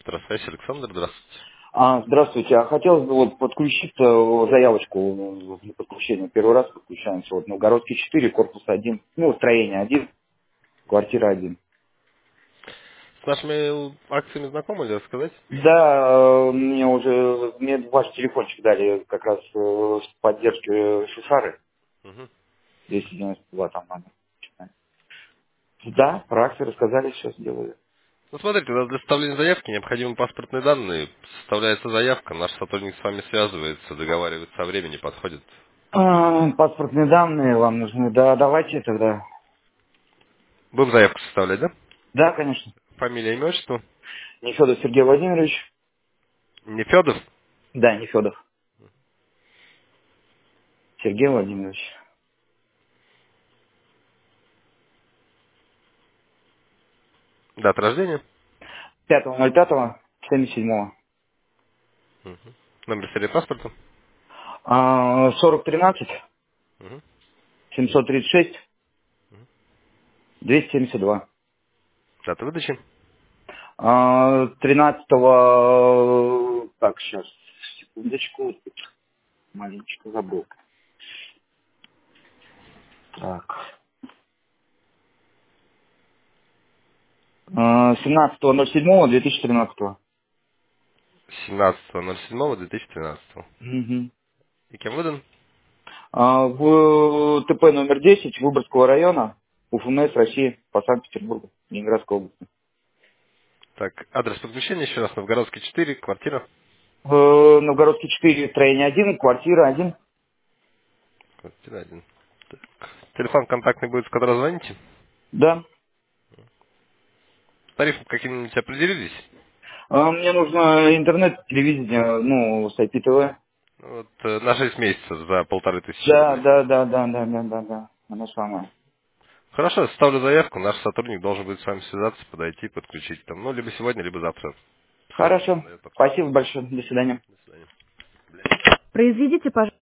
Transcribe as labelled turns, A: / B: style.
A: Здравствуйте, Александр, здравствуйте.
B: Здравствуйте. А хотелось бы вот подключить заявочку для подключения. Первый раз подключаемся. Вот Новгородский 4, корпус 1, ну, строение 1, квартира 1.
A: С нашими акциями знакомы или рассказать?
B: Да, мне ваш телефончик дали как раз с поддержки Шушары.
A: Мгм.
B: 292 там надо. Да, про акции рассказали, сейчас делаю.
A: Ну, смотрите, у нас для составления заявки необходимы паспортные данные. Составляется заявка, наш сотрудник с вами связывается, договаривается о времени, подходит.
B: Паспортные данные вам нужны. Да, давайте тогда.
A: Будем заявку составлять, да?
B: Да, конечно.
A: Фамилия, имя, отчество.
B: Нефедов Сергей Владимирович.
A: Не Федов?
B: Да, Нефедов Сергей Владимирович.
A: Дата рождения.
B: 5.05.77.
A: Мгм. Номер серии паспорта.
B: 4013
A: Мгм.
B: 736 272.
A: Дата выдачи.
B: 13 так, сейчас, секундочку, вот тут маленечко забыл. Так. 17.07.2013.
A: 17.07.2013.
B: Угу.
A: И кем выдан?
B: В ТП номер 10 Выборгского района, УФМС России, по Санкт-Петербургу, Ленинградской области.
A: Так, адрес подключения еще раз. Новгородский 4, квартира.
B: Новгородский 4, строение 1, квартира 1.
A: Квартира 1. Так. Телефон контактный будет, с которого звоните.
B: Да.
A: С тарифом каким-нибудь определились?
B: Мне нужно интернет, телевидение, ну, с IPTV.
A: Вот, на 6 месяцев за 1500
B: Да,
A: рублей.
B: да, да, да, да, да, да, да. Оно самое.
A: Хорошо, ставлю заявку, наш сотрудник должен будет с вами связаться, подойти, подключить там, ну, либо сегодня, либо завтра. С вами
B: Хорошо.
A: дает подключение.
B: Спасибо большое. До свидания.
A: До свидания.
B: Произведите, пожалуйста.